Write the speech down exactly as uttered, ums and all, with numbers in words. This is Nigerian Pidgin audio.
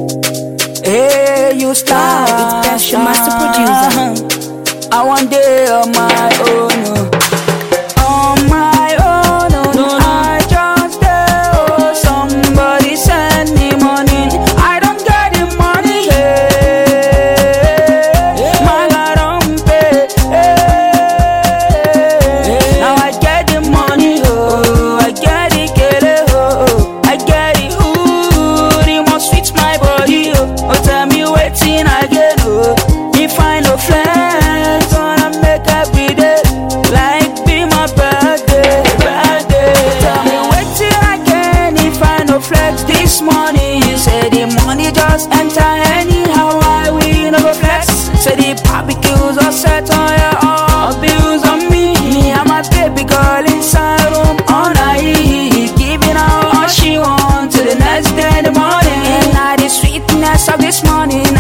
Hey, you star, It's Best, the master producer. I want day on my own, oh. On my own, oh. No, no. I just day, oh. Somebody send me money. I don't get the money, yeah. Yeah. My God don't pay, yeah. Yeah. Now I get the money, oh. I get it, get it, oh, oh. I get it, ooh. It must fit my body, oh. Oh, tell me waiting again, oh. If I no flex, gonna make every day like be my birthday, birthday. Tell me waiting again. If I no flex this morning, you say the money just enter anyhow. I will no go flex. Say the barbecues are set on your all bills on me. Me and my baby girl inside room all night, giving out all she want till the next day in the morning. And now the sweetness of this morning